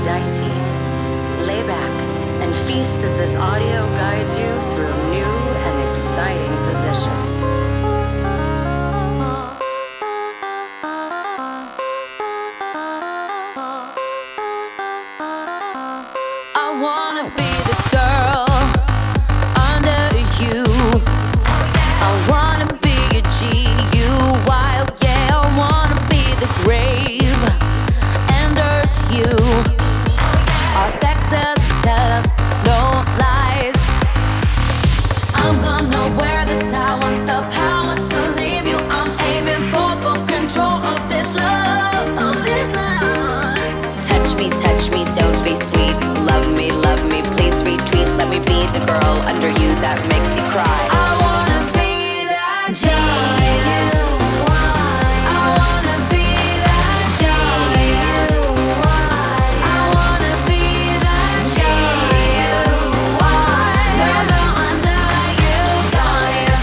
Aphrodite. Lay back and feast as this audio guides you through new and exciting positions. I wanna be the girl under you. I wanna be a G-U-Y, oh yeah. I wanna be the grave and earth you. Our sexes tell us no lies. I'm gonna wear the tower, the power to leave you. I'm aiming for full control of this love, of this love. Touch me, don't be sweet. Love me, please retreat. Let me be the girl under you that makes you cry. I wanna be that G-U-Y. I wanna be that G-U-Y. I wanna be that G-U-Y. Never under you, got ya.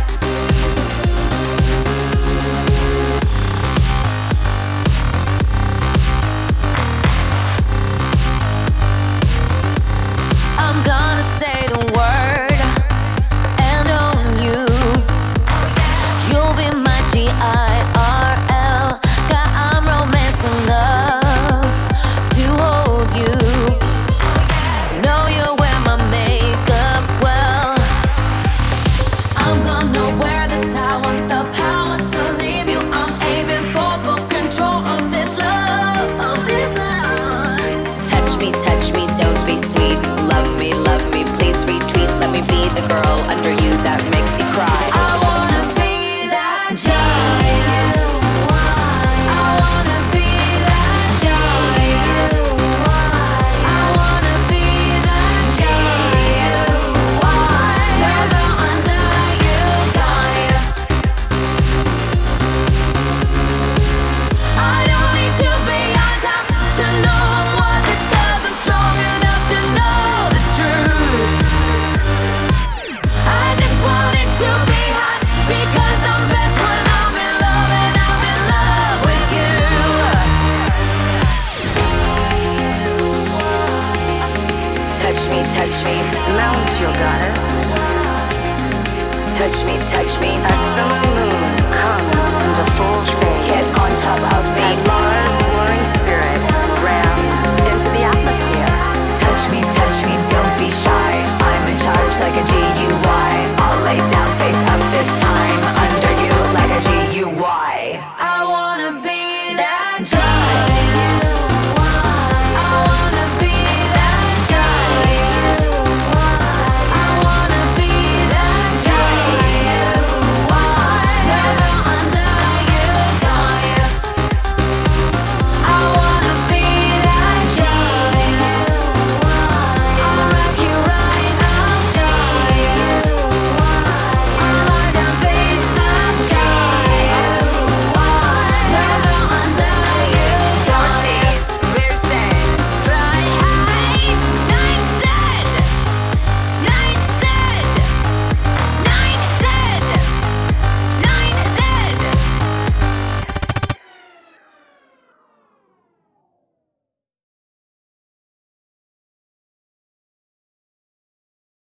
I'm gonna say the word and own you. You'll be my G-I-R-L. God, I'm romance and loves to hold you. Know you wear my makeup well. I'm gonna wear the tower, the power to leave you. I'm aiming for full control of this love, of this love. Touch me, don't be sweet. Love me, please retreat. Let me be the girl under you that makes you cry. I wanna be that G-U-Y. I wanna be that G-U-Y. I wanna be that G-U-Y. Never under you, got ya. I don't need to be on top to know I'm worth it, 'cause I'm strong enough to know the truth. I just want it to be hot, because I'm best when I'm in love, and I'm in love with you. Touch me, Mount your goddess. touch me. A summer moon comes into full shade. Get on top of me. And Mars' warring spirit rams into the atmosphere. Touch me, don't be shy. I'm in charge like a G-U-Y. I'll lay down face up this time.